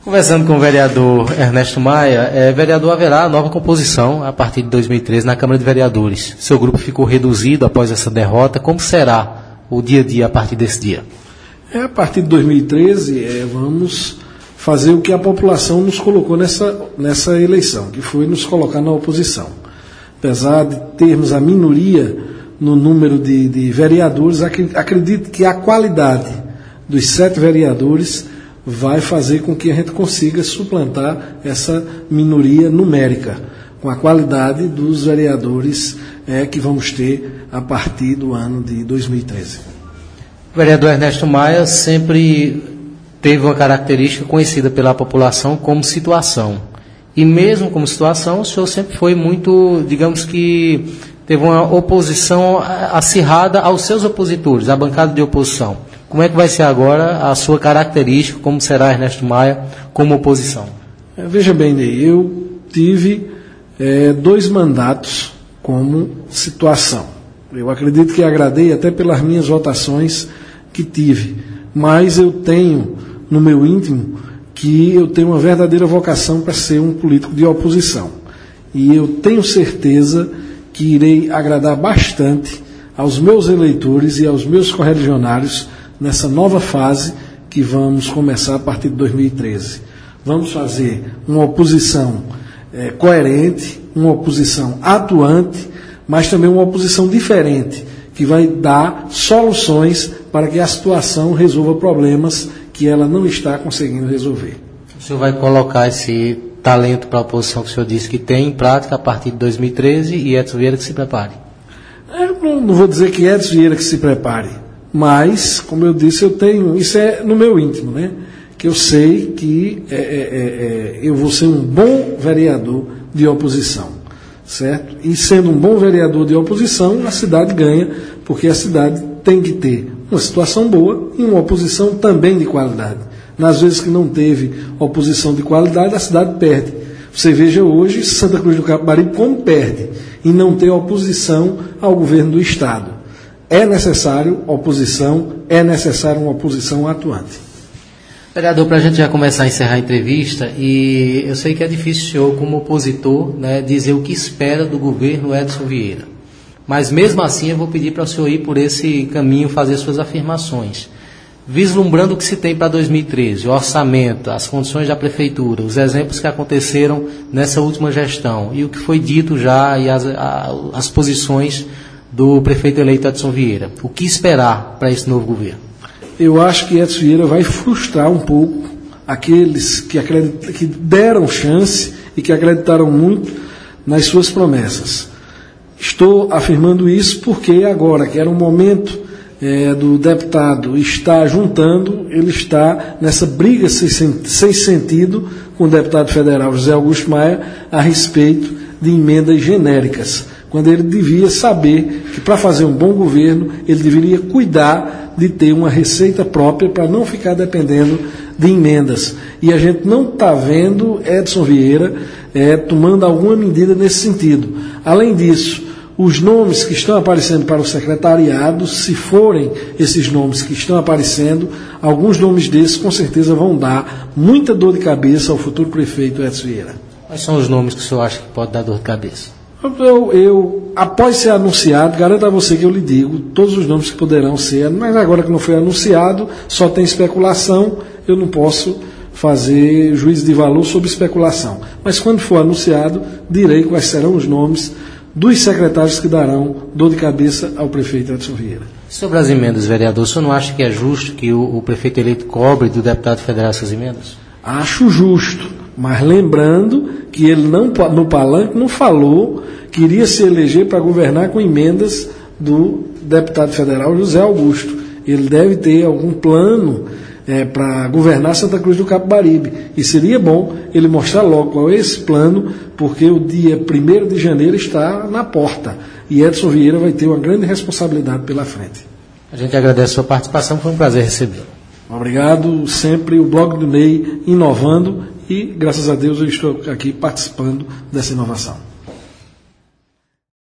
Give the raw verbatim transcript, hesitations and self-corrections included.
Conversando com o vereador Ernesto Maia, é, vereador, haverá nova composição a partir de dois mil e treze na Câmara de Vereadores. Seu grupo ficou reduzido após essa derrota. Como será o dia a dia a partir desse dia? É, a partir de dois mil e treze, é, vamos fazer o que a população nos colocou nessa, nessa eleição, que foi nos colocar na oposição. Apesar de termos a minoria no número de, de vereadores, acredito que a qualidade dos sete vereadores vai fazer com que a gente consiga suplantar essa minoria numérica, com a qualidade dos vereadores é, que vamos ter a partir do ano de dois mil e treze. O vereador Ernesto Maia sempre teve uma característica conhecida pela população como situação. E mesmo como situação, o senhor sempre foi muito, digamos que, teve uma oposição acirrada aos seus opositores, à bancada de oposição. Como é que vai ser agora a sua característica, como será Ernesto Maia como oposição? É, veja bem, Ney, eu tive é, dois mandatos como situação. Eu acredito que agradei até pelas minhas votações que tive, mas eu tenho no meu íntimo que eu tenho uma verdadeira vocação para ser um político de oposição. E eu tenho certeza que irei agradar bastante aos meus eleitores e aos meus correligionários nessa nova fase que vamos começar a partir de dois mil e treze. Vamos fazer uma oposição é, coerente, uma oposição atuante, mas também uma oposição diferente, que vai dar soluções para que a situação resolva problemas que ela não está conseguindo resolver. O senhor vai colocar esse talento para a oposição que o senhor disse que tem em prática a partir de dois mil e treze e Edson Vieira que se prepare? Eu não, não vou dizer que Edson Vieira que se prepare, mas, como eu disse, eu tenho, isso é no meu íntimo, né? Que eu sei que é, é, é, eu vou ser um bom vereador de oposição, certo? E sendo um bom vereador de oposição, a cidade ganha, porque a cidade tem que ter uma situação boa e uma oposição também de qualidade. Nas vezes que não teve oposição de qualidade, a cidade perde. Você veja hoje Santa Cruz do Capibaribe como perde, e não ter oposição ao governo do Estado. É necessário oposição, é necessário uma oposição atuante. Vereador, para a gente já começar a encerrar a entrevista, e eu sei que é difícil o senhor, como opositor, né, dizer o que espera do governo Edson Vieira. Mas mesmo assim eu vou pedir para o senhor ir por esse caminho, fazer suas afirmações. Vislumbrando o que se tem para dois mil e treze, o orçamento, as condições da prefeitura, os exemplos que aconteceram nessa última gestão, e o que foi dito já, e as, a, as posições do prefeito eleito Edson Vieira. O que esperar para esse novo governo? Eu acho que Edson Vieira vai frustrar um pouco aqueles que, acredit... que deram chance e que acreditaram muito nas suas promessas. Estou afirmando isso porque agora, que era um momento é, do deputado estar juntando, ele está nessa briga sem sentido com o deputado federal José Augusto Maia a respeito de emendas genéricas, quando ele devia saber que para fazer um bom governo ele deveria cuidar de ter uma receita própria para não ficar dependendo de emendas. E a gente não está vendo Edson Vieira é, tomando alguma medida nesse sentido. Além disso, os nomes que estão aparecendo para o secretariado, se forem esses nomes que estão aparecendo, alguns nomes desses com certeza vão dar muita dor de cabeça ao futuro prefeito Edson Vieira. Quais são os nomes que o senhor acha que pode dar dor de cabeça? Eu, eu, após ser anunciado, garanto a você que eu lhe digo todos os nomes que poderão ser, mas agora que não foi anunciado, só tem especulação, eu não posso fazer juízo de valor sobre especulação. Mas quando for anunciado, direi quais serão os nomes dos secretários que darão dor de cabeça ao prefeito Edson Vieira. Sobre as emendas, vereador, o senhor não acha que é justo que o, o prefeito eleito cobre do deputado federal essas emendas? Acho justo, mas lembrando que ele não, no palanque não falou que iria se eleger para governar com emendas do deputado federal José Augusto. Ele deve ter algum plano é, para governar Santa Cruz do Capibaribe. E seria bom ele mostrar logo qual é esse plano, porque o dia primeiro de janeiro está na porta. E Edson Vieira vai ter uma grande responsabilidade pela frente. A gente agradece a sua participação, foi um prazer recebê-lo. Obrigado, sempre o Blog do Ney inovando e, graças a Deus, eu estou aqui participando dessa inovação.